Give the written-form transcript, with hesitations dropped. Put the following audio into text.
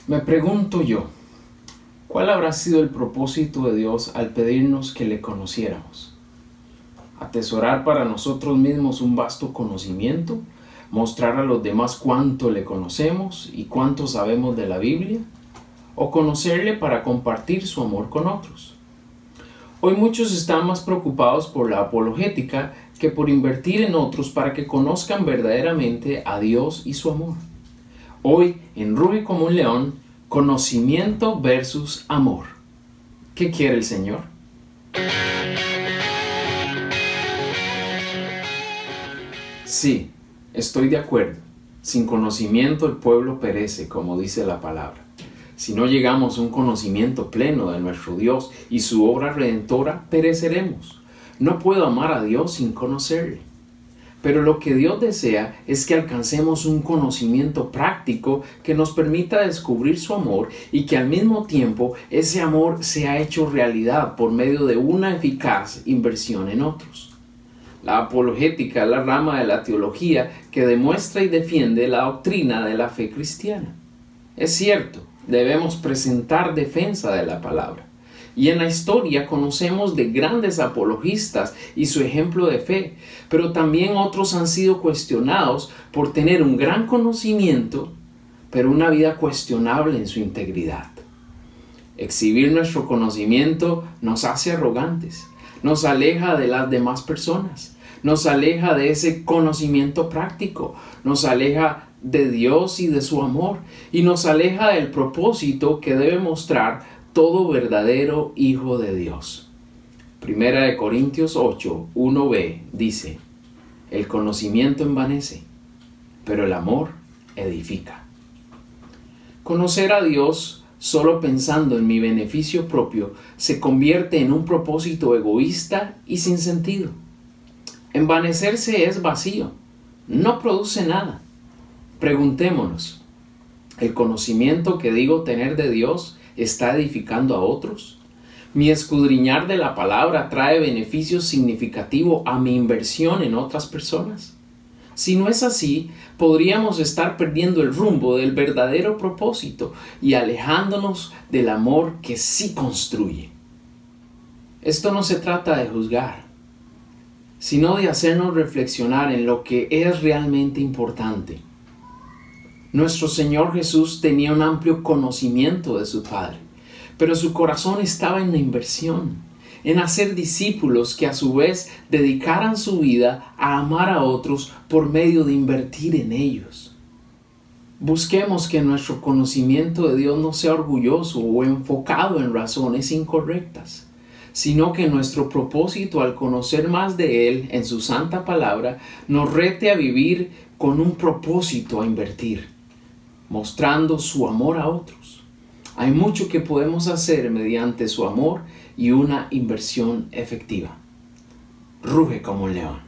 Me pregunto yo, ¿cuál habrá sido el propósito de Dios al pedirnos que le conociéramos? ¿Atesorar para nosotros mismos un vasto conocimiento? ¿Mostrar a los demás cuánto le conocemos y cuánto sabemos de la Biblia? ¿O conocerle para compartir su amor con otros? Hoy muchos están más preocupados por la apologética que por invertir en otros para que conozcan verdaderamente a Dios y su amor. Hoy, en Ruge como un león, conocimiento versus amor. ¿Qué quiere el Señor? Sí, estoy de acuerdo. Sin conocimiento el pueblo perece, como dice la palabra. Si no llegamos a un conocimiento pleno de nuestro Dios y su obra redentora, pereceremos. No puedo amar a Dios sin conocerle. Pero lo que Dios desea es que alcancemos un conocimiento práctico que nos permita descubrir su amor y que al mismo tiempo ese amor sea hecho realidad por medio de una eficaz inversión en otros. La apologética es la rama de la teología que demuestra y defiende la doctrina de la fe cristiana. Es cierto, debemos presentar defensa de la palabra. Y en la historia conocemos de grandes apologistas y su ejemplo de fe, pero también otros han sido cuestionados por tener un gran conocimiento, pero una vida cuestionable en su integridad. Exhibir nuestro conocimiento nos hace arrogantes, nos aleja de las demás personas, nos aleja de ese conocimiento práctico, nos aleja de Dios y de su amor, y nos aleja del propósito que debe mostrar todo verdadero hijo de Dios. Primera de Corintios 8, 1b dice: el conocimiento envanece, pero el amor edifica. Conocer a Dios solo pensando en mi beneficio propio se convierte en un propósito egoísta y sin sentido. Envanecerse es vacío, no produce nada. Preguntémonos, ¿el conocimiento que digo tener de Dios está edificando a otros? ¿Mi escudriñar de la palabra trae beneficio significativo a mi inversión en otras personas? Si no es así, podríamos estar perdiendo el rumbo del verdadero propósito y alejándonos del amor que sí construye. Esto no se trata de juzgar, sino de hacernos reflexionar en lo que es realmente importante. Nuestro Señor Jesús tenía un amplio conocimiento de su Padre, pero su corazón estaba en la inversión, en hacer discípulos que a su vez dedicaran su vida a amar a otros por medio de invertir en ellos. Busquemos que nuestro conocimiento de Dios no sea orgulloso o enfocado en razones incorrectas, sino que nuestro propósito al conocer más de Él en su santa palabra nos rete a vivir con un propósito a invertir, mostrando su amor a otros. Hay mucho que podemos hacer mediante su amor y una inversión efectiva. Ruge como un león.